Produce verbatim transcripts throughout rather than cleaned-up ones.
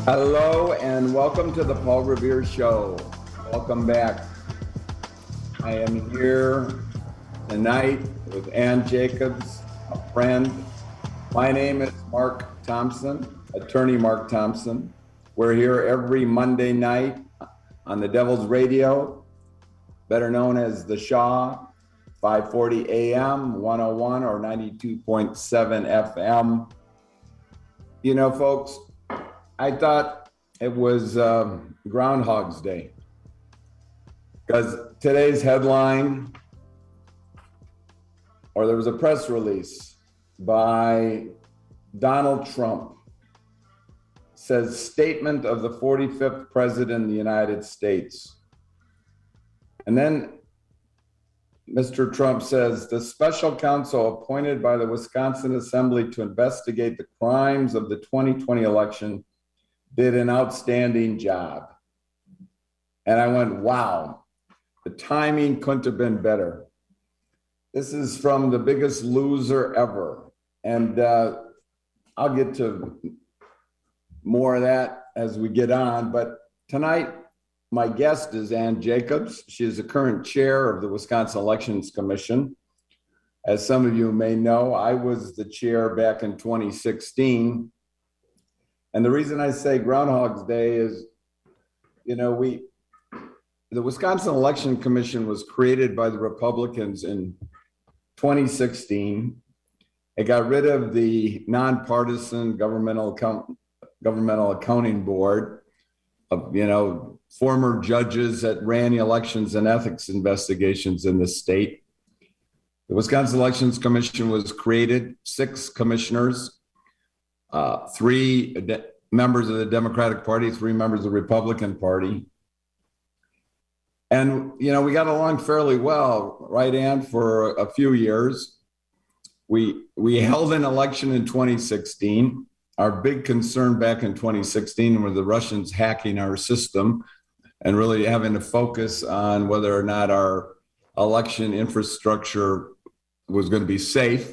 Hello and welcome to the Paul Revere Show. Welcome back. I am here tonight with Ann Jacobs, a friend. My name is Mark Thompson, attorney Mark Thompson. We're here every Monday night on the Devil's Radio, better known as The Shaw, five forty A M, one oh one or ninety-two point seven F M. You know, folks, I thought it was um, Groundhog's Day because today's headline, or there was a press release by Donald Trump, says statement of the forty-fifth president of the United States. And then Mister Trump says the special counsel appointed by the Wisconsin Assembly to investigate the crimes of the twenty twenty election did an outstanding job. And I went, wow, the timing couldn't have been better. This is from The Biggest Loser Ever. And uh, I'll get to more of that as we get on. But tonight, my guest is Ann Jacobs. She is the current chair of the Wisconsin Elections Commission. As some of you may know, I was the chair back in twenty sixteen. And the reason I say Groundhog's Day is, you know, we, the Wisconsin Election Commission was created by the Republicans in twenty sixteen. It got rid of the nonpartisan governmental account, governmental accounting board of, you know, former judges that ran the elections and ethics investigations in the state. The Wisconsin Elections Commission was created, six commissioners, uh, three de- members of the Democratic Party, three members of the Republican Party. And, you know, we got along fairly well, right, Ann, for a few years. We, we held an election in twenty sixteen. Our big concern back in twenty sixteen were the Russians hacking our system and really having to focus on whether or not our election infrastructure was going to be safe.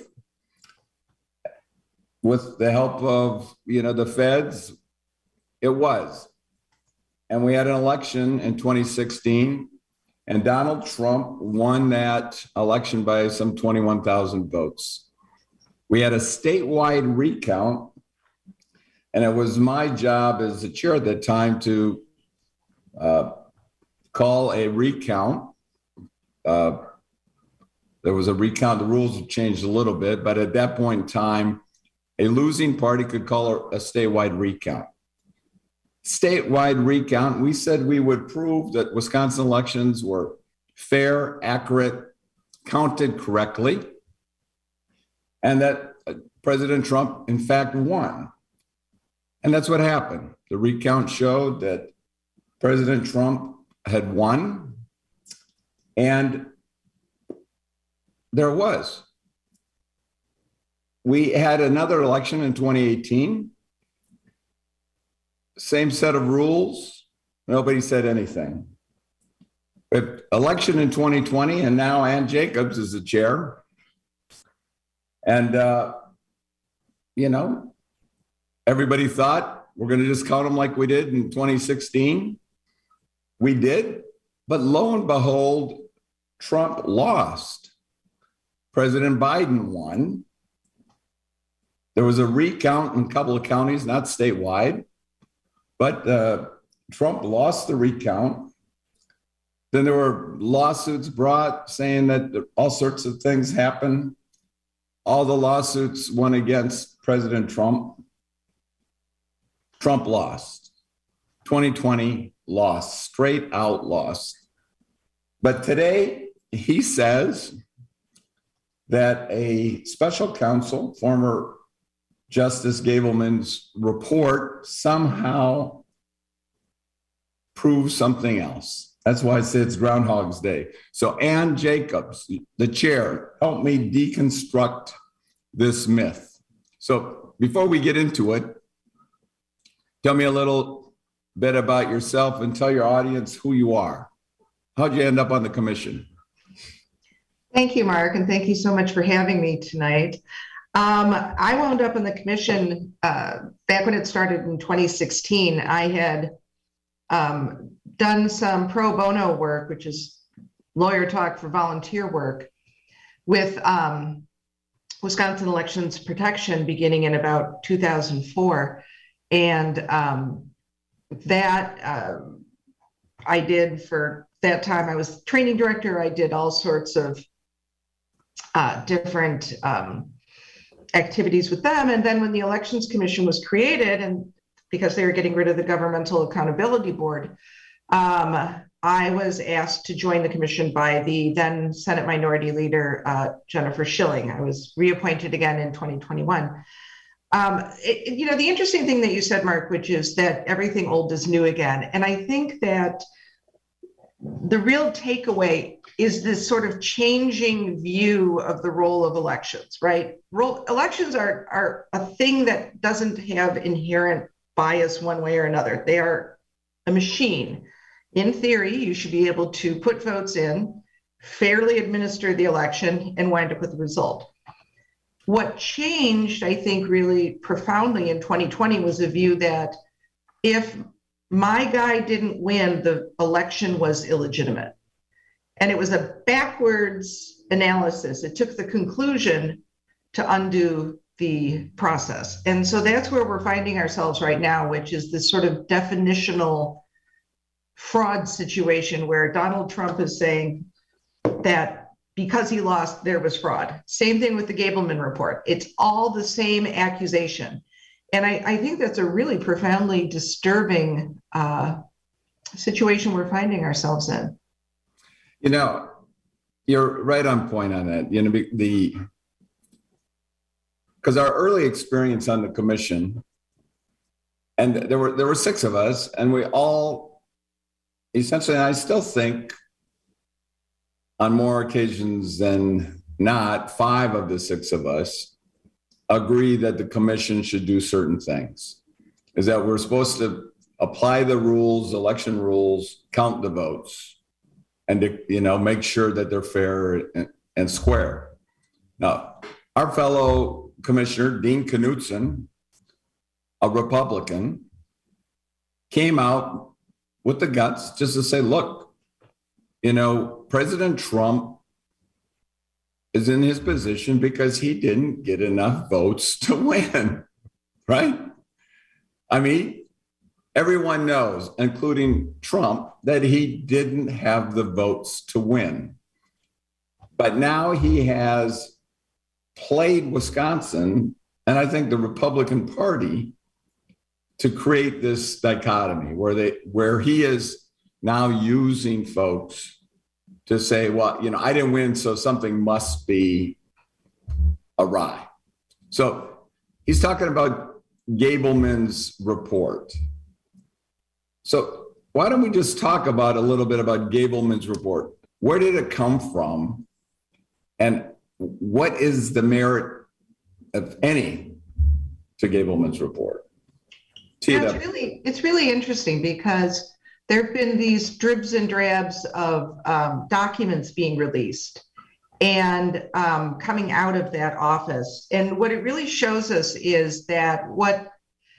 With the help of, you know, the feds, it was. And we had an election in twenty sixteen, and Donald Trump won that election by some twenty-one thousand votes. We had a statewide recount, and it was my job as the chair at that time to uh, call a recount. Uh, there was a recount, the rules have changed a little bit, but at that point in time, a losing party could call a, a statewide recount. Statewide recount, we said we would prove that Wisconsin elections were fair, accurate, counted correctly, and that uh, President Trump, in fact, won. And that's what happened. The recount showed that President Trump had won, and there was. We had another election in twenty eighteen. Same set of rules. Nobody said anything. But election in twenty twenty, and now Ann Jacobs is the chair. And, uh, you know, everybody thought we're going to just count them like we did in twenty sixteen. We did. But lo and behold, Trump lost. President Biden won. There was a recount in a couple of counties, not statewide, but uh, Trump lost the recount. Then there were lawsuits brought saying that all sorts of things happened. All the lawsuits went against President Trump. Trump lost. twenty twenty lost, straight out lost. But today he says that a special counsel, former Justice Gableman's report, somehow proves something else. That's why I say it's Groundhog's Day. So Ann Jacobs, the chair, help me deconstruct this myth. So before we get into it, tell me a little bit about yourself and tell your audience who you are. How'd you end up on the commission? Thank you, Mark, and thank you so much for having me tonight. Um, I wound up in the commission uh, back when it started in twenty sixteen. I had um, done some pro bono work, which is lawyer talk for volunteer work, with um, Wisconsin Elections Protection beginning in about two thousand four. And um, that uh, I did for that time. I was training director. I did all sorts of uh, different um, activities with them. And then when the Elections Commission was created, and because they were getting rid of the Governmental Accountability Board, um, I was asked to join the commission by the then Senate Minority Leader, uh, Jennifer Schilling. I was reappointed again in twenty twenty-one. Um, it, you know, the interesting thing that you said, Mark, which is that everything old is new again. And I think that the real takeaway is this sort of changing view of the role of elections, right? Role, elections are, are a thing that doesn't have inherent bias one way or another. They are a machine. In theory, you should be able to put votes in, fairly administer the election, and wind up with the result. What changed, I think, really profoundly in twenty twenty was a view that if my guy didn't win, the election was illegitimate. And it was a backwards analysis. It took the conclusion to undo the process. And so that's where we're finding ourselves right now, which is this sort of definitional fraud situation where Donald Trump is saying that because he lost, there was fraud. Same thing with the Gableman report. It's all the same accusation. And I, I think that's a really profoundly disturbing uh, situation we're finding ourselves in. You know, you're right on point on that. You know, the because our early experience on the commission, and there were there were six of us, and we all essentially, and I still think on more occasions than not, five of the six of us agree that the commission should do certain things. Is that we're supposed to apply the rules, election rules, count the votes, and to, you know, make sure that they're fair and, and square. Now, our fellow commissioner, Dean Knudsen, a Republican, came out with the guts just to say, look, you know, President Trump is in his position because he didn't get enough votes to win, right? I mean, everyone knows, including Trump, that he didn't have the votes to win. But now he has played Wisconsin, and I think the Republican Party, to create this dichotomy where they where he is now using folks to say, well, you know, I didn't win, so something must be awry. So he's talking about Gableman's report. So why don't we just talk about a little bit about Gableman's report? Where did it come from? And what is the merit, if any, to Gableman's report? Yeah, it's really, it's really interesting because there have been these dribs and drabs of um, documents being released and um, coming out of that office. And what it really shows us is that what,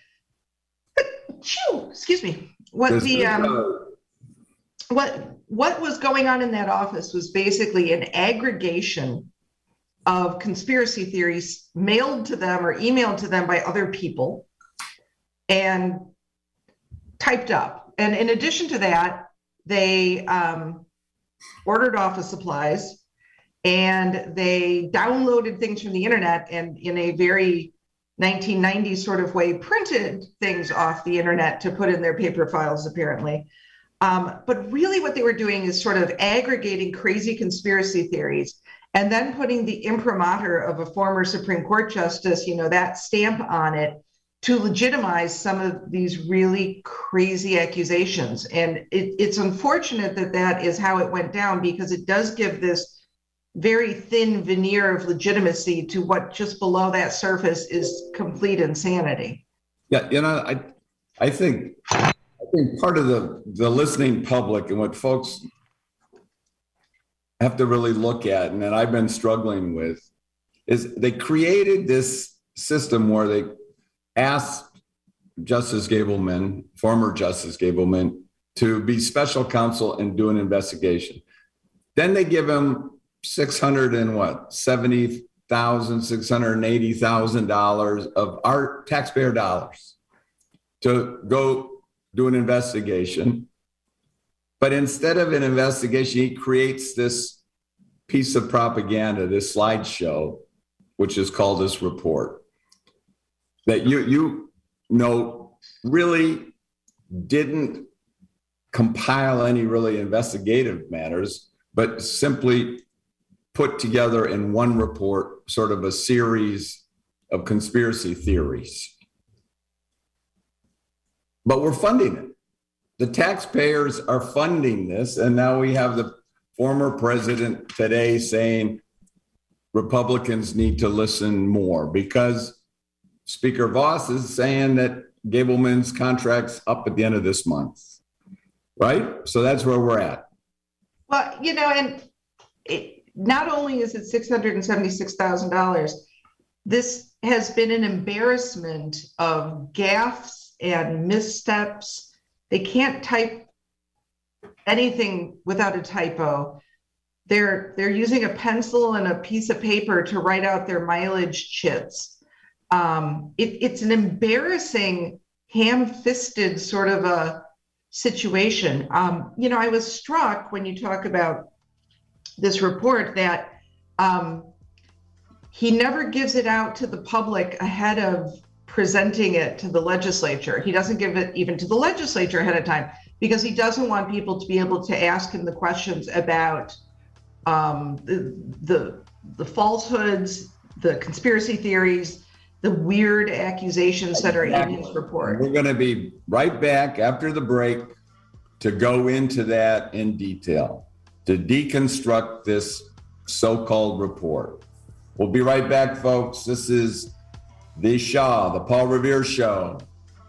excuse me, what the, um, what, what was going on in that office was basically an aggregation of conspiracy theories mailed to them or emailed to them by other people and typed up. And in addition to that, they um, ordered office supplies and they downloaded things from the internet and in a very nineteen nineties sort of way printed things off the internet to put in their paper files, apparently. Um, but really what they were doing is sort of aggregating crazy conspiracy theories and then putting the imprimatur of a former Supreme Court justice, you know, that stamp on it, to legitimize some of these really crazy accusations. And it, it's unfortunate that that is how it went down, because it does give this very thin veneer of legitimacy to what just below that surface is complete insanity. Yeah, you know, I I think I think part of the, the listening public and what folks have to really look at, and that I've been struggling with, is they created this system where they asked Justice Gableman, former Justice Gableman, to be special counsel and do an investigation. Then they give him six hundred and what, seventy thousand, six hundred eighty thousand dollars of our taxpayer dollars to go do an investigation. But instead of an investigation, he creates this piece of propaganda, this slideshow, which is called this report, that you, you know really didn't compile any really investigative matters, but simply put together in one report sort of a series of conspiracy theories. But we're funding it. The taxpayers are funding this, and now we have the former president today saying Republicans need to listen more because Speaker Vos is saying that Gableman's contract's up at the end of this month, right? So that's where we're at. Well, you know, and it, not only is it six hundred seventy-six thousand dollars, this has been an embarrassment of gaffes and missteps. They can't type anything without a typo. They're they're using a pencil and a piece of paper to write out their mileage chits. Um, it, it's an embarrassing, ham-fisted sort of a situation. Um, you know, I was struck when you talk about this report that um, he never gives it out to the public ahead of presenting it to the legislature. He doesn't give it even to the legislature ahead of time because he doesn't want people to be able to ask him the questions about um, the, the, the falsehoods, the conspiracy theories, the weird accusations that are in his report. We're going to be right back after the break to go into that in detail, to deconstruct this so-called report. We'll be right back, folks. This is The Shaw, the Paul Revere Show.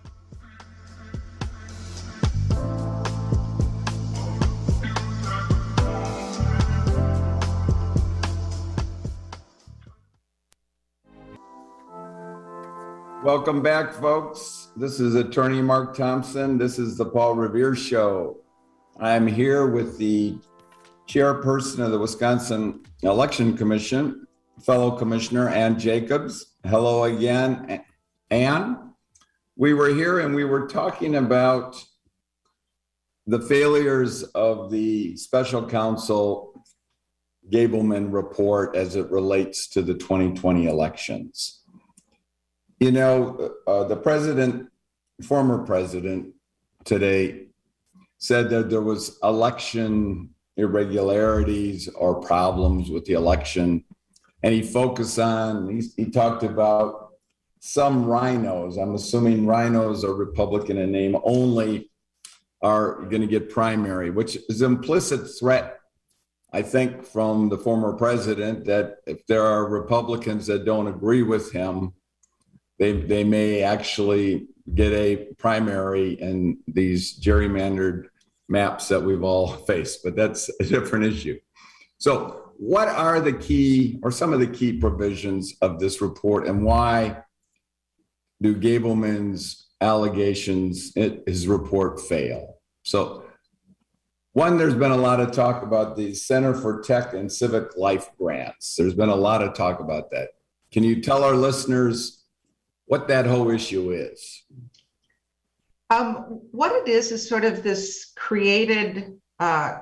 Welcome back, folks. This is Attorney Mark Thompson. This is the Paul Revere Show. I'm here with the chairperson of the Wisconsin Election Commission, fellow Commissioner Ann Jacobs. Hello again, Ann. We were here and we were talking about the failures of the special counsel Gableman report as it relates to the twenty twenty elections. You know, uh, the president, former president today said that there was election irregularities or problems with the election. And he focused on, he, he talked about some rhinos. I'm assuming rhinos are Republican in name only are going to get primary, which is an implicit threat, I think, from the former president that if there are Republicans that don't agree with him, they, they may actually get a primary in these gerrymandered maps that we've all faced, but that's a different issue. So what are the key or some of the key provisions of this report, and why do Gableman's allegations, his report, fail? So one, there's been a lot of talk about the Center for Tech and Civic Life grants. There's been a lot of talk about that. Can you tell our listeners what that whole issue is? Um, what it is is sort of this created, uh,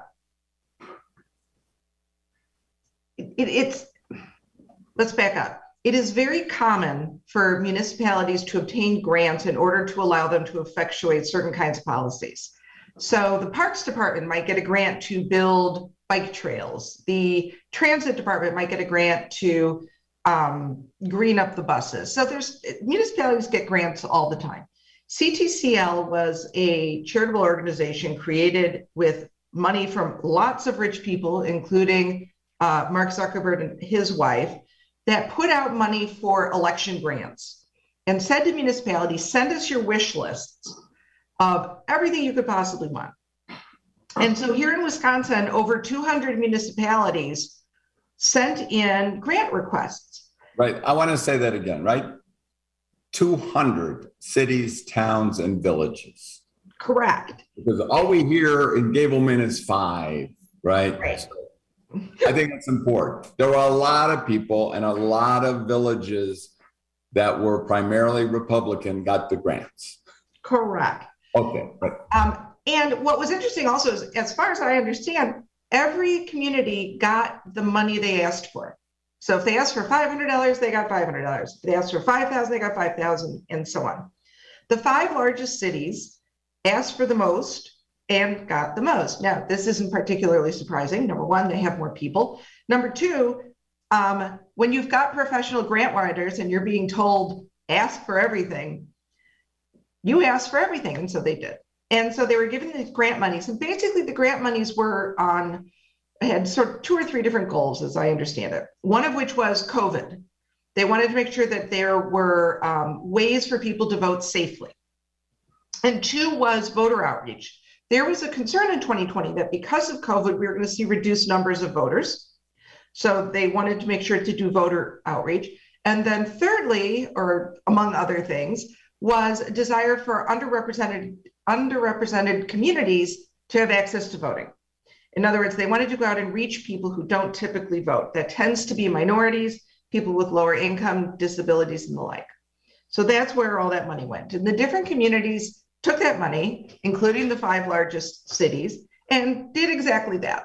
it, it's, let's back up. It is very common for municipalities to obtain grants in order to allow them to effectuate certain kinds of policies. So the Parks Department might get a grant to build bike trails. The Transit Department might get a grant to um, green up the buses. So there's municipalities get grants all the time. C T C L was a charitable organization created with money from lots of rich people, including uh, Mark Zuckerberg and his wife, that put out money for election grants and said to municipalities, send us your wish lists of everything you could possibly want. And so here in Wisconsin, over two hundred municipalities sent in grant requests. Right. I want to say that again, right? two hundred cities, towns, and villages. Correct. Because all we hear in Gableman is five, right? Right. So I think that's important. There were a lot of people and a lot of villages that were primarily Republican got the grants. Correct. Okay. Right. Um, and what was interesting also is, as far as I understand, every community got the money they asked for. So if they asked for five hundred dollars, they got five hundred dollars. If they asked for five thousand dollars, they got five thousand dollars, and so on. The five largest cities asked for the most and got the most. Now, this isn't particularly surprising. Number one, they have more people. Number two, um, when you've got professional grant writers and you're being told, ask for everything, you ask for everything. And so they did. And so they were given these grant monies. And basically the grant monies were on, had sort of two or three different goals, as I understand it. One of which was COVID. They wanted to make sure that there were um, ways for people to vote safely. And two was voter outreach. There was a concern in twenty twenty that because of COVID, we were going to see reduced numbers of voters. So they wanted to make sure to do voter outreach. And then thirdly, or among other things, was a desire for underrepresented, underrepresented communities to have access to voting. In other words, they wanted to go out and reach people who don't typically vote. That tends to be minorities, people with lower income, disabilities, and the like. So that's where all that money went. And the different communities took that money, including the five largest cities, and did exactly that.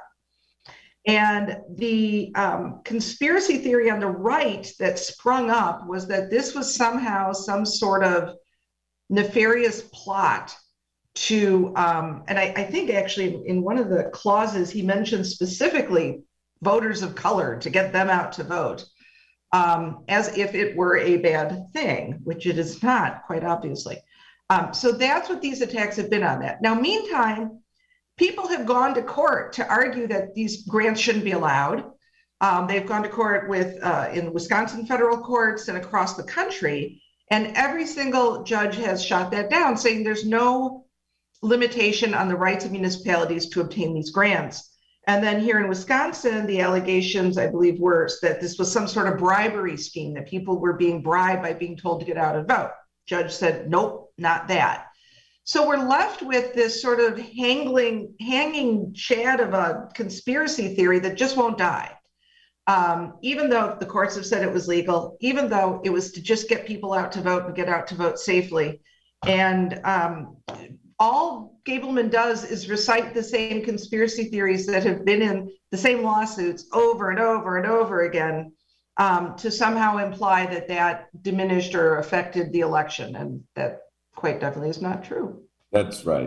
And the um, conspiracy theory on the right that sprung up was that this was somehow some sort of nefarious plot to, um, and I, I think actually in one of the clauses, he mentioned specifically voters of color to get them out to vote, um, as if it were a bad thing, which it is not, quite obviously. Um, so that's what these attacks have been on that. Now, meantime, people have gone to court to argue that these grants shouldn't be allowed. Um, they've gone to court with uh, in Wisconsin federal courts and across the country, and every single judge has shot that down, saying there's no limitation on the rights of municipalities to obtain these grants. And then here in Wisconsin, the allegations, I believe, were that this was some sort of bribery scheme, that people were being bribed by being told to get out and vote. Judge said, nope, not that. So we're left with this sort of hanging, hanging chad of a conspiracy theory that just won't die. Um, even though the courts have said it was legal, even though it was to just get people out to vote and get out to vote safely. And um, all Gableman does is recite the same conspiracy theories that have been in the same lawsuits over and over and over again, um, to somehow imply that that diminished or affected the election. And that quite definitely is not true. That's right.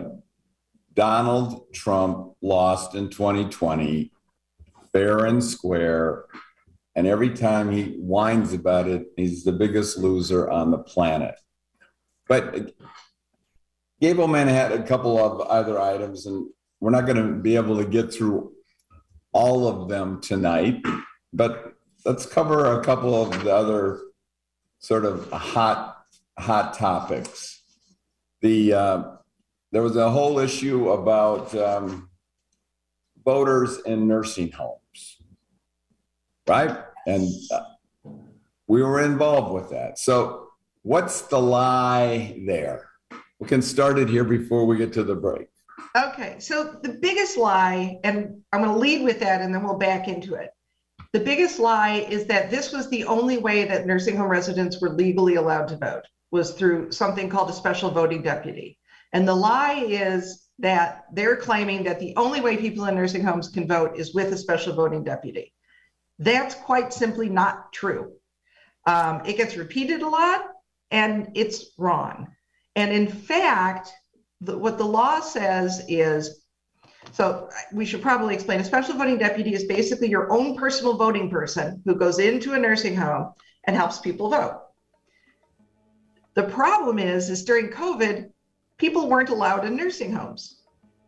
Donald Trump lost in twenty twenty, fair and square. And every time he whines about it, he's the biggest loser on the planet. But Gableman had a couple of other items, and we're not going to be able to get through all of them tonight, but let's cover a couple of the other sort of hot, hot topics. The uh, there was a whole issue about um, voters in nursing homes, right? And uh, we were involved with that. So what's the lie there? We can start it here before we get to the break. Okay, so the biggest lie, and I'm going to lead with that and then we'll back into it. The biggest lie is that this was the only way that nursing home residents were legally allowed to vote, was through something called a special voting deputy. And the lie is that they're claiming that the only way people in nursing homes can vote is with a special voting deputy. That's quite simply not true. Um, it gets repeated a lot and it's wrong. And in fact, the, what the law says is, so we should probably explain, a special voting deputy is basically your own personal voting person who goes into a nursing home and helps people vote. The problem is, is during COVID, people weren't allowed in nursing homes.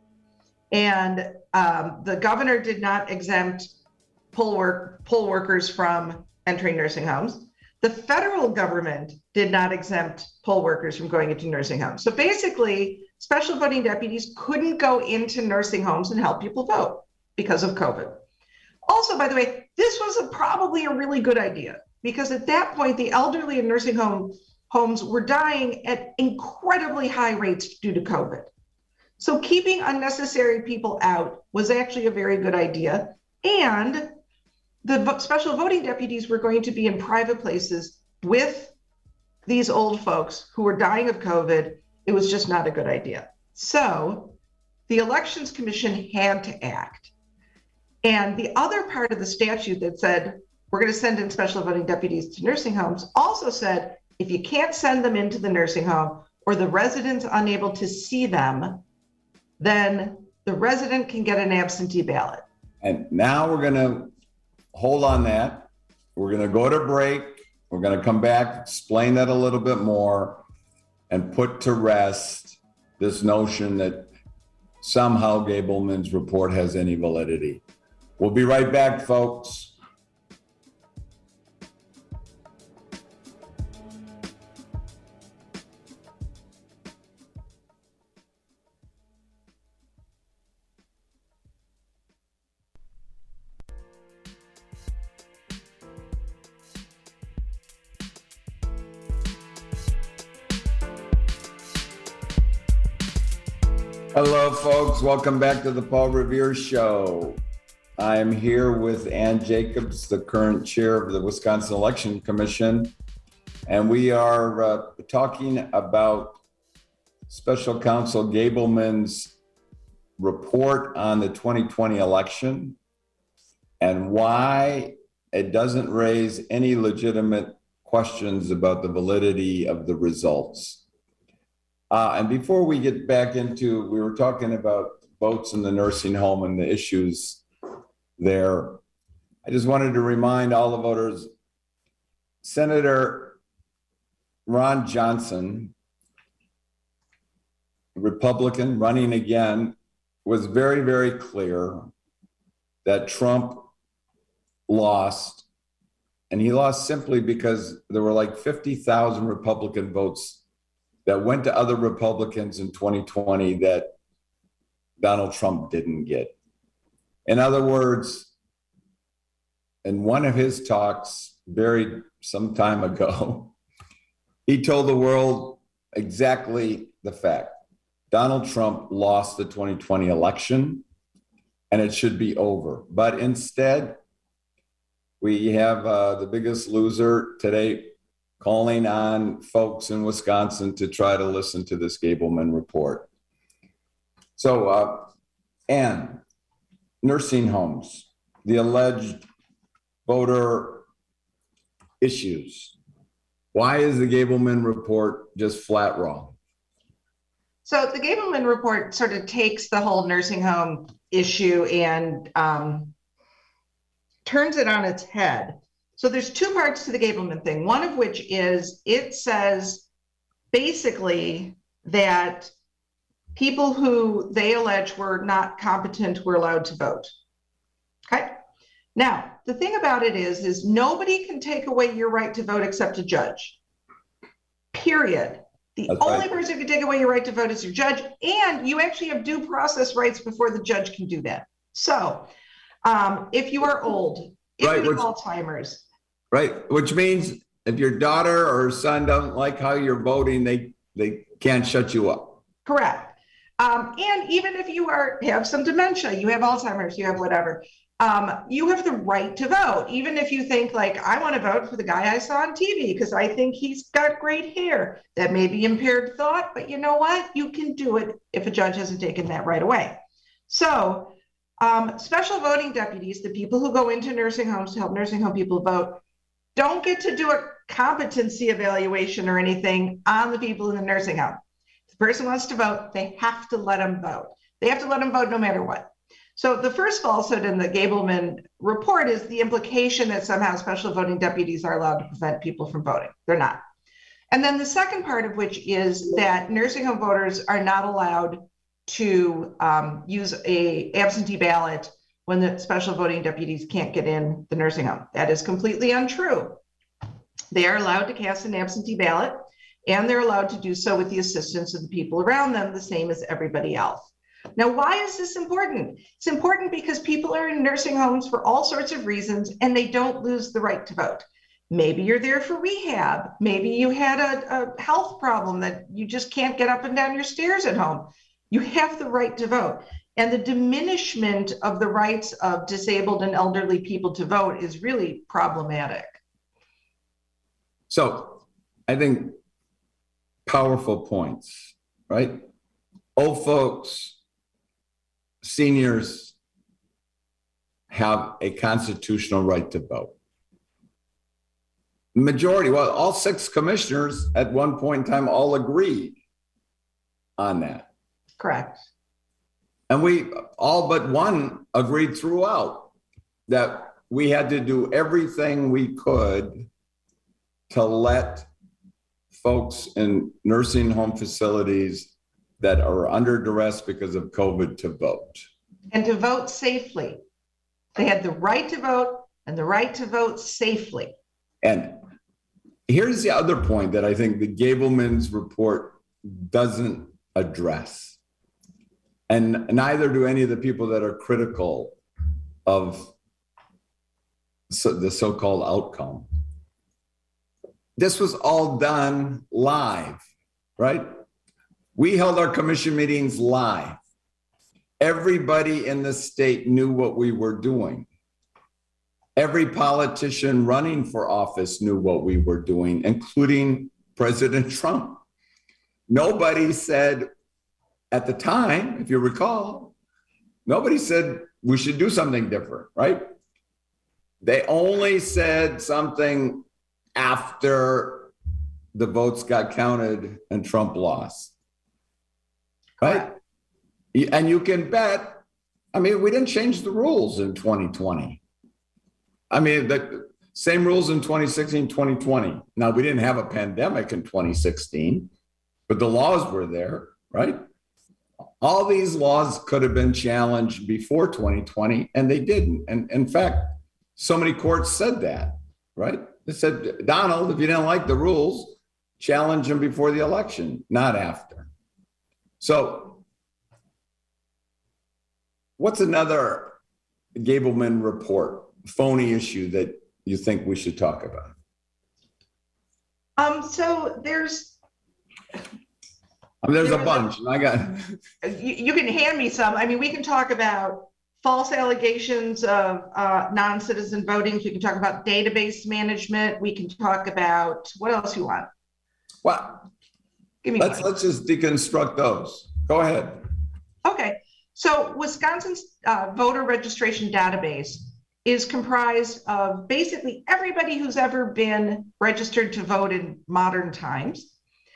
And um, the governor did not exempt poll, work, poll workers from entering nursing homes. The federal government did not exempt poll workers from going into nursing homes. So basically, special voting deputies couldn't go into nursing homes and help people vote because of COVID. Also, by the way, this was a, probably a really good idea. because at that point, the elderly in nursing home homes were dying at incredibly high rates due to COVID. So keeping unnecessary people out was actually a very good idea. And the special voting deputies were going to be in private places with these old folks who were dying of COVID. It was just not a good idea. So the Elections Commission had to act. And the other part of the statute that said, we're going to send in special voting deputies to nursing homes also said, if you can't send them into the nursing home or the resident's unable to see them, then the resident can get an absentee ballot. And now we're going to hold on that. We're going to go to break. We're going to come back, explain that a little bit more, and put to rest this notion that somehow Gableman's report has any validity. We'll be right back, folks. Hello, folks. Welcome back to the Paul Revere Show. I'm here with Ann Jacobs, the current chair of the Wisconsin Election Commission, and we are uh, talking about Special Counsel Gableman's report on the twenty twenty election and why it doesn't raise any legitimate questions about the validity of the results. Uh, and before we get back into, we were talking about votes in the nursing home and the issues there. I just wanted to remind all the voters, Senator Ron Johnson, Republican running again, was very, very clear that Trump lost. And he lost simply because there were like fifty thousand Republican votes that went to other Republicans in twenty twenty that Donald Trump didn't get. In other words, in one of his talks buried some time ago, he told the world exactly the fact. Donald Trump lost the twenty twenty election and it should be over. But instead, we have uh, the biggest loser today calling on folks in Wisconsin to try to listen to this Gableman report. So, uh, Ann, nursing homes, the alleged voter issues. Why is the Gableman report just flat wrong? So the Gableman report sort of takes the whole nursing home issue and um, turns it on its head. So there's two parts to the Gableman thing, one of which is it says basically that people who they allege were not competent were allowed to vote. Okay. Now, the thing about it is, is nobody can take away your right to vote except a judge. Period. The That's only right. person who can take away your right to vote is your judge, and you actually have due process rights before the judge can do that. So um, if you are old, if Right, you have which- Alzheimer's, Right, which means if your daughter or son doesn't like how you're voting, they, they can't shut you up. correct. Um, and even if you are have some dementia, you have Alzheimer's, you have whatever, um, you have the right to vote. Even if you think like, I want to vote for the guy I saw on T V because I think he's got great hair. That may be impaired thought, but you know what? You can do it if a judge hasn't taken that right away. So um, special voting deputies, the people who go into nursing homes to help nursing home people vote, don't get to do a competency evaluation or anything on the people in the nursing home. If the person wants to vote, they have to let them vote. They have to let them vote no matter what. So the first falsehood in the Gableman report is the implication that somehow special voting deputies are allowed to prevent people from voting. They're not. And then the second part of which is that nursing home voters are not allowed to um, use a absentee ballot when the special voting deputies can't get in the nursing home. That is completely untrue. They are allowed to cast an absentee ballot, and they're allowed to do so with the assistance of the people around them, the same as everybody else. Now, why is this important? It's important because people are in nursing homes for all sorts of reasons, and they don't lose the right to vote. Maybe you're there for rehab. Maybe you had a, a health problem that you just can't get up and down your stairs at home. You have the right to vote. And the diminishment of the rights of disabled and elderly people to vote is really problematic. So I think powerful points, right? Old folks, seniors have a constitutional right to vote. Majority, well, all six commissioners at one point in time all agreed on that. Correct. And we all but one agreed throughout that we had to do everything we could to let folks in nursing home facilities that are under duress because of COVID to vote. And to vote safely. They had the right to vote and the right to vote safely. And here's the other point that I think the Gableman's report doesn't address. And neither do any of the people that are critical of so the so-called outcome. This was all done live, right? We held our commission meetings live. Everybody in the state knew what we were doing. Every politician running for office knew what we were doing, including President Trump. Nobody said at the time, if you recall, nobody said we should do something different, right? They only said something after the votes got counted and Trump lost, right? And you can bet, I mean, we didn't change the rules in twenty twenty. I mean, the same rules in twenty sixteen, twenty twenty. Now, we didn't have a pandemic in twenty sixteen, but the laws were there, right? All these laws could have been challenged before twenty twenty, and they didn't. And in fact, so many courts said that, right? They said, Donald, if you didn't like the rules, challenge them before the election, not after. So what's another Gableman report, phony issue that you think we should talk about? Um, so there's I mean, there's a bunch. And I got you, you can hand me some. I mean, we can talk about false allegations of uh, non-citizen voting. We can talk about database management. We can talk about what else you want. Well, Give me let's one. let's just deconstruct those. Go ahead. Okay, so Wisconsin's uh, voter registration database is comprised of basically everybody who's ever been registered to vote in modern times.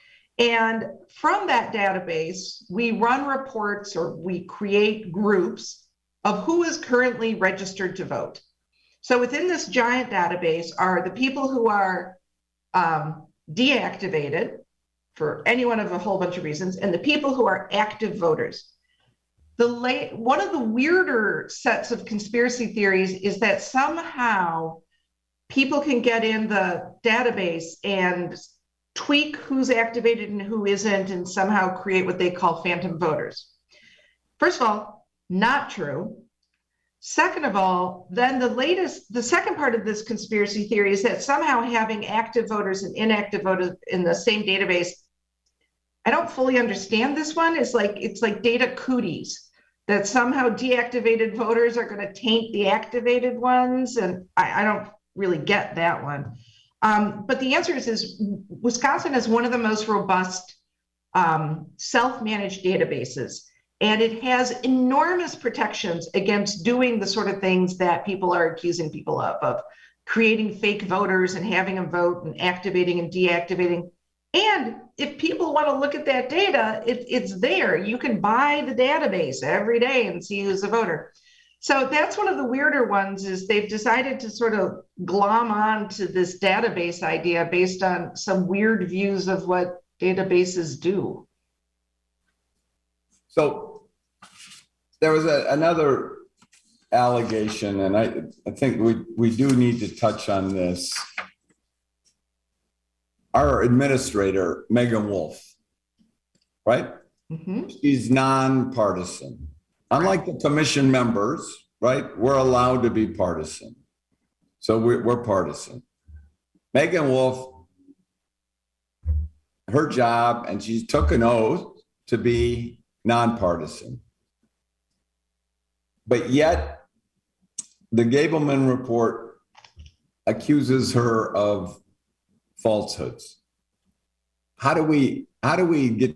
And from that database, we run reports or we create groups of who is currently registered to vote. So within this giant database are the people who are um, deactivated for any one of a whole bunch of reasons, and the people who are active voters. The late, one of the weirder sets of conspiracy theories is that somehow people can get in the database and tweak who's activated and who isn't, and somehow create what they call phantom voters. First of all, not true. Second of all, then the latest, the second part of this conspiracy theory is that somehow having active voters and inactive voters in the same database, I don't fully understand this one. It's like, it's like data cooties, that somehow deactivated voters are going to taint the activated ones. And I, I don't really get that one. Um, but the answer is, is Wisconsin is one of the most robust um, self-managed databases. And it has enormous protections against doing the sort of things that people are accusing people of, of creating fake voters and having them vote and activating and deactivating. And if people want to look at that data, it, it's there. You can buy the database every day and see who's a voter. So that's one of the weirder ones, is they've decided to sort of glom on to this database idea based on some weird views of what databases do. So there was a, another allegation, and I, I think we, we do need to touch on this. Our administrator, Megan Wolf, right? Mm-hmm. She's nonpartisan. Unlike the commission members, right? We're allowed to be partisan. So we're, we're partisan. Megan Wolf, her job, and she took an oath to be nonpartisan. But yet, the Gableman report accuses her of falsehoods. How do we, how do we get?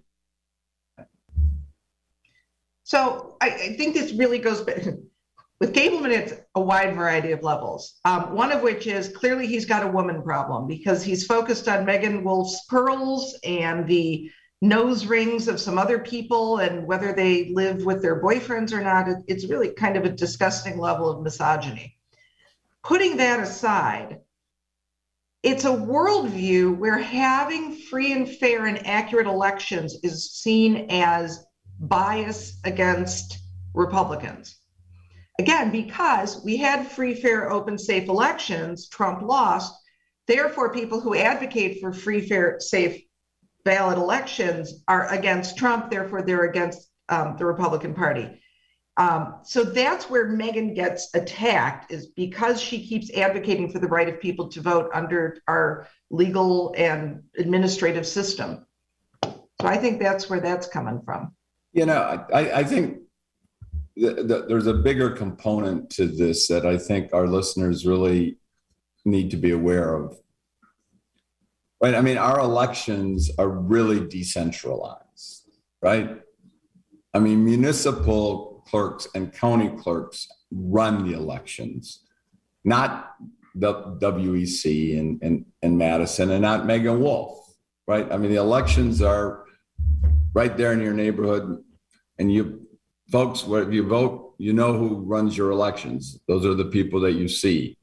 So I, I think this really goes back. With Gableman, it's a wide variety of levels. Um, one of which is clearly he's got a woman problem because he's focused on Megan Wolf's pearls and the nose rings of some other people and whether they live with their boyfriends or not. It, it's really kind of a disgusting level of misogyny. Putting that aside, it's a worldview where having free and fair and accurate elections is seen as bias against Republicans. Again, because we had free, fair, open, safe elections, Trump lost. Therefore, people who advocate for free, fair, safe ballot elections are against Trump. Therefore, they're against um, the Republican Party. Um, so that's where Megan gets attacked, is because she keeps advocating for the right of people to vote under our legal and administrative system. So I think that's where that's coming from. You know, I, I think the, the, there's a bigger component to this that I think our listeners really need to be aware of. Right? I mean, our elections are really decentralized, right? I mean, municipal clerks and county clerks run the elections, not the W E C and, and, and Madison, and not Megan Wolf, right? I mean, the elections are right there in your neighborhood, and you folks, if you vote, you know who runs your elections. Those are the people that you see.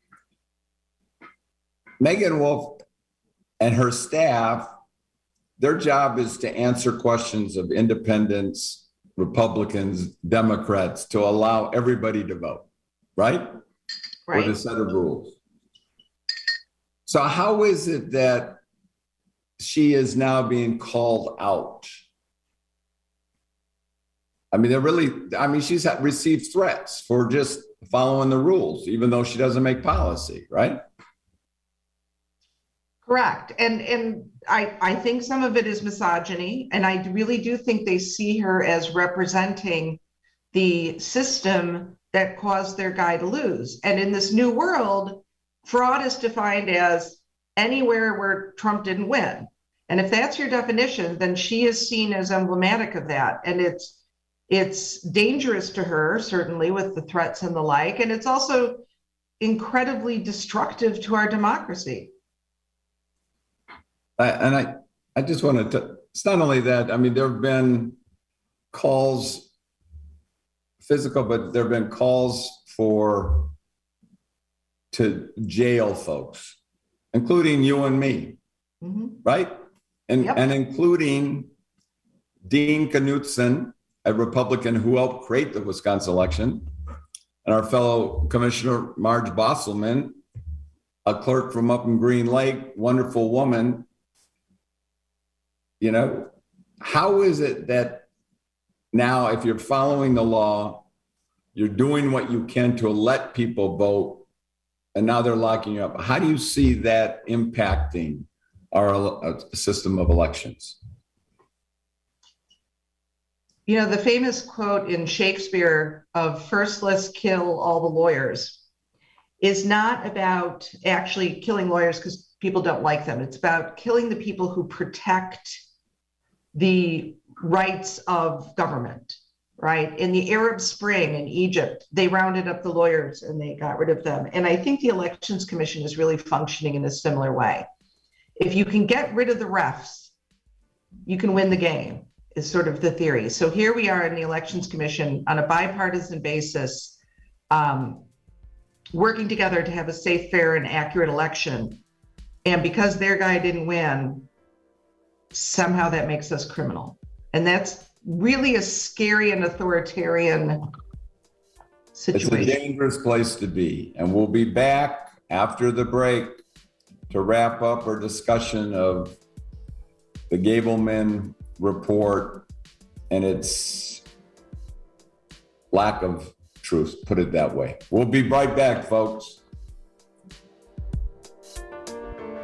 Megan Wolf and her staff, their job is to answer questions of independents, Republicans, Democrats, to allow everybody to vote, right? Right. With a set of rules. So how is it that she is now being called out? I mean, they're really, I mean, she's received threats for just following the rules, even though she doesn't make policy, right? Correct. And and I, I think some of it is misogyny. And I really do think they see her as representing the system that caused their guy to lose. And in this new world, fraud is defined as anywhere where Trump didn't win. And if that's your definition, then she is seen as emblematic of that. And it's it's dangerous to her, certainly, with the threats and the like. And it's also incredibly destructive to our democracy. I, and I, I just wanted to, it's not only that, I mean, there have been calls, physical, but there have been calls for, to jail folks, including you and me, mm-hmm. right? And, yep. and including Dean Knudsen, a Republican who helped create the Wisconsin election, and our fellow Commissioner Marge Bosselman, a clerk from up in Green Lake, wonderful woman. You know, how is it that now, if you're following the law, you're doing what you can to let people vote, and now they're locking you up? How do you see that impacting our uh, system of elections? You know, the famous quote in Shakespeare of "first let's kill all the lawyers" is not about actually killing lawyers because people don't like them. It's about killing the people who protect the rights of government, right? In the Arab Spring in Egypt, they rounded up the lawyers and they got rid of them. And I think the Elections Commission is really functioning in a similar way. If you can get rid of the refs, you can win the game, is sort of the theory. So here we are in the Elections Commission on a bipartisan basis, um, working together to have a safe, fair, and accurate election. And because their guy didn't win, somehow that makes us criminal. And that's really a scary and authoritarian situation. It's a dangerous place to be. And we'll be back after the break to wrap up our discussion of the Gableman report and its lack of truth, put it that way. We'll be right back, folks.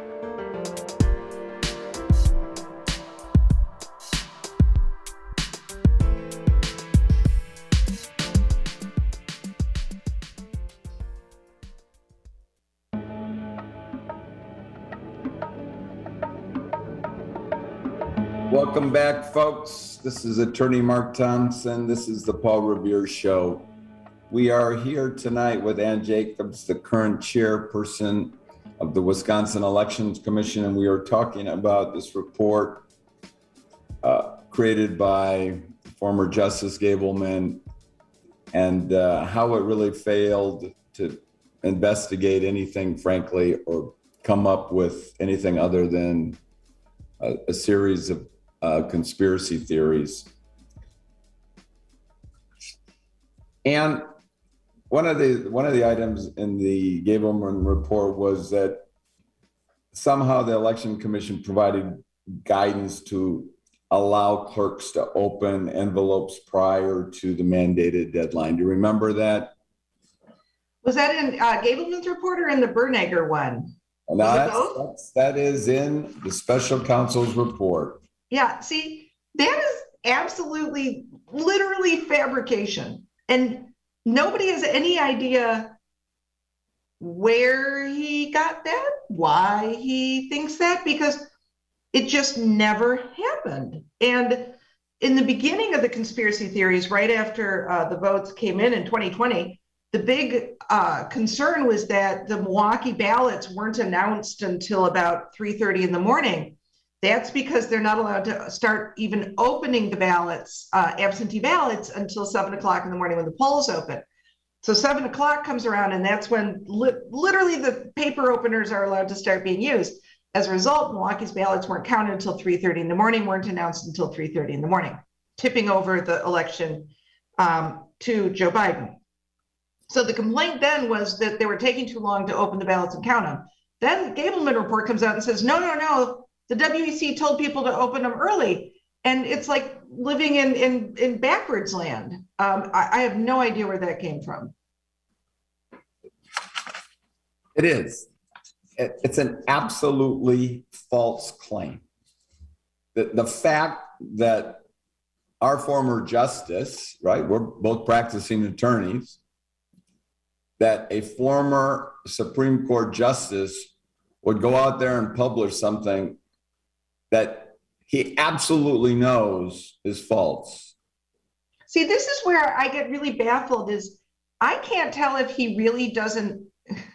Welcome back, folks. This is Attorney Mark Thompson. This is the Paul Revere Show. We are here tonight with Ann Jacobs, the current chairperson of the Wisconsin Elections Commission, and we are talking about this report uh, created by former Justice Gableman and uh, how it really failed to investigate anything, frankly, or come up with anything other than a, a series of uh, conspiracy theories. And one of the one of the items in the Gableman report was that somehow the Election Commission provided guidance to allow clerks to open envelopes prior to the mandated deadline. Do you remember that? Was that in uh, Gableman's report or in the Bernegger one? No, that's, that's, that is in the special counsel's report. Yeah, see, that is absolutely, literally fabrication. And nobody has any idea where he got that, why he thinks that, because it just never happened. And in the beginning of the conspiracy theories, right after uh, the votes came in in twenty twenty, the big uh, concern was that the Milwaukee ballots weren't announced until about three thirty in the morning. That's because they're not allowed to start even opening the ballots, uh, absentee ballots, until seven o'clock in the morning when the polls open. So seven o'clock comes around, and that's when li- literally the paper openers are allowed to start being used. As a result, Milwaukee's ballots weren't counted until three thirty in the morning, weren't announced until three thirty in the morning, tipping over the election um, to Joe Biden. So the complaint then was that they were taking too long to open the ballots and count them. Then the Gableman report comes out and says, no, no, no, the W E C told people to open them early. And it's like living in, in, in backwards land. Um, I, I have no idea where that came from. It is. It, it's an absolutely false claim. The, the fact that our former justice, right, we're both practicing attorneys, that a former Supreme Court justice would go out there and publish something that he absolutely knows is false. See, this is where I get really baffled is I can't tell if he really doesn't.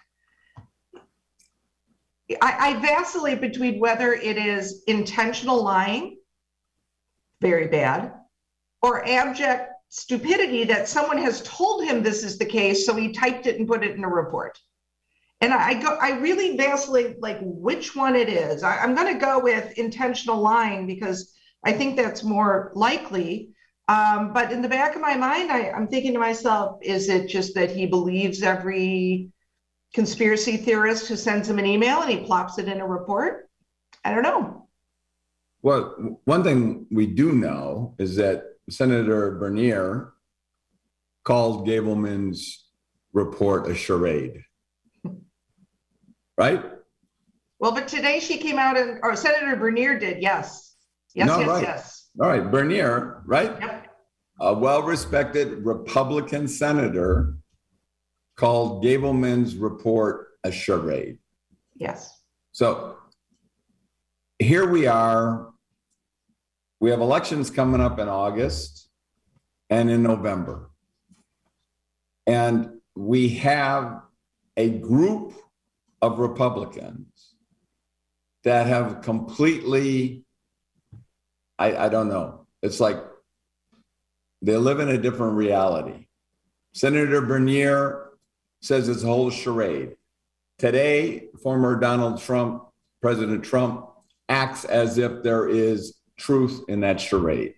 I, I vacillate between whether it is intentional lying, very bad, or abject stupidity that someone has told him this is the case, so he typed it and put it in a report. And I go, I really vacillate like which one it is. I, I'm going to go with intentional lying because I think that's more likely. Um, but in the back of my mind, I, I'm thinking to myself, is it just that he believes every conspiracy theorist who sends him an email and he plops it in a report? I don't know. Well, one thing we do know is that Senator Bernier called Gableman's report a charade. Right? Well, but today she came out and, or Senator Bernier did, yes. Yes, no, yes, right. yes. All right, Bernier, right? Yep. A well-respected Republican senator called Gableman's report a charade. Yes. So here we are. We have elections coming up in August and in November. And we have a group of Republicans that have completely, I, I don't know, it's like they live in a different reality. Senator Bernier says it's a whole charade. Today, former Donald Trump, President Trump, acts as if there is truth in that charade.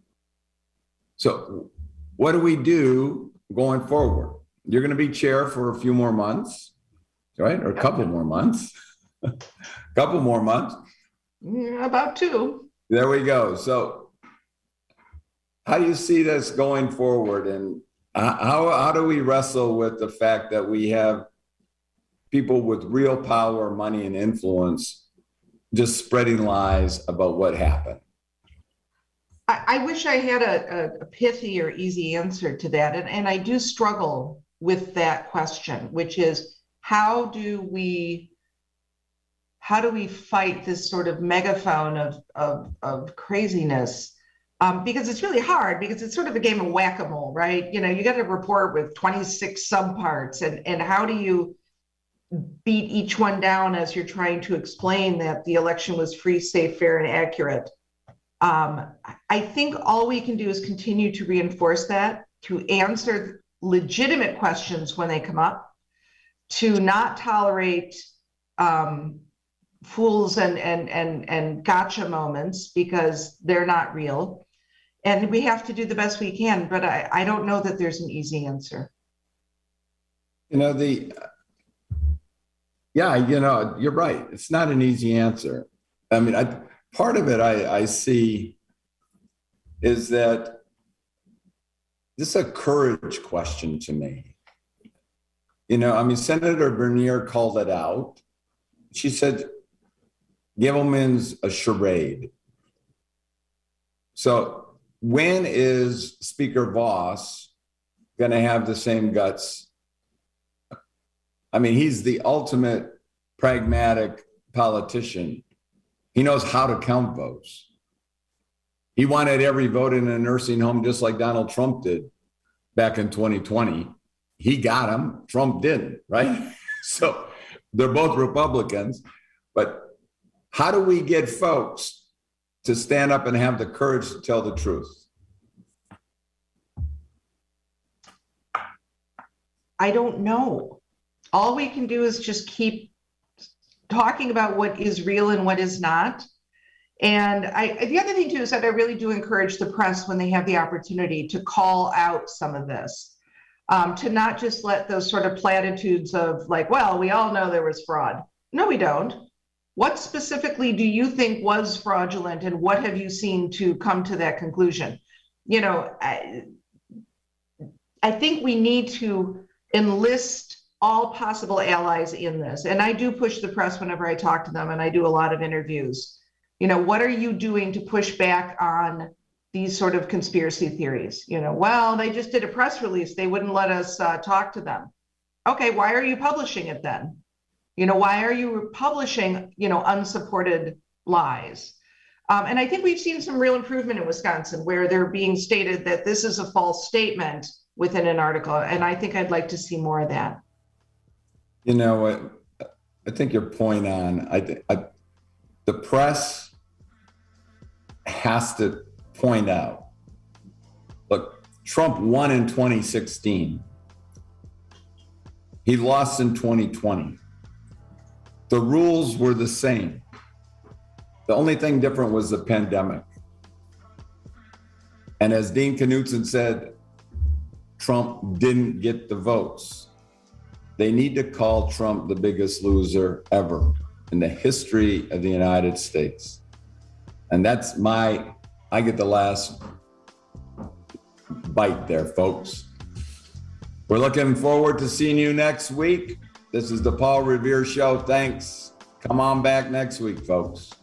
So what do we do going forward? You're going to be chair for a few more months, right? Or a couple more months, a couple more months. Yeah, about two. There we go. So how do you see this going forward? And how, how do we wrestle with the fact that we have people with real power, money, and influence just spreading lies about what happened? I, I wish I had a, a, a pithy or easy answer to that. And, and I do struggle with that question, which is how do we how do we fight this sort of megaphone of, of, of craziness? Um, because it's really hard, because it's sort of a game of whack-a-mole, right? You know, you got a report with twenty-six subparts, and, and how do you beat each one down as you're trying to explain that the election was free, safe, fair, and accurate? Um, I think all we can do is continue to reinforce that, to answer legitimate questions when they come up, to not tolerate um, fools and, and, and, and gotcha moments, because they're not real. And we have to do the best we can, but I, I don't know that there's an easy answer. You know, the, yeah, you know, you're right. It's not an easy answer. I mean, I, part of it I, I see is that this is a courage question to me. You know, I mean, Senator Bernier called it out. She said, Gilman's a charade. So when is Speaker Vos going to have the same guts? I mean, he's the ultimate pragmatic politician. He knows how to count votes. He wanted every vote in a nursing home just like Donald Trump did back in twenty twenty. He got them. Trump didn't, right? So they're both Republicans. But how do we get folks to stand up and have the courage to tell the truth? I don't know. All we can do is just keep talking about what is real and what is not. And I, the other thing too is that I really do encourage the press, when they have the opportunity, to call out some of this, um, to not just let those sort of platitudes of like, well, we all know there was fraud. No, we don't. What specifically do you think was fraudulent, and what have you seen to come to that conclusion? You know, I, I think we need to enlist all possible allies in this. And I do push the press whenever I talk to them, and I do a lot of interviews. You know, what are you doing to push back on these sort of conspiracy theories? You know, well, they just did a press release. They wouldn't let us uh, talk to them. Okay, why are you publishing it then? You know, why are you publishing, you know, unsupported lies? Um, and I think we've seen some real improvement in Wisconsin, where they're being stated that this is a false statement within an article. And I think I'd like to see more of that. You know what? I think your point on, I think the press has to point out, look, Trump won in twenty sixteen. He lost in twenty twenty. The rules were the same. The only thing different was the pandemic. And as Dean Knutson said, Trump didn't get the votes. They need to call Trump the biggest loser ever in the history of the United States. And that's my, I get the last bite there, folks. We're looking forward to seeing you next week. This is the Paul Revere Show. Thanks. Come on back next week, folks.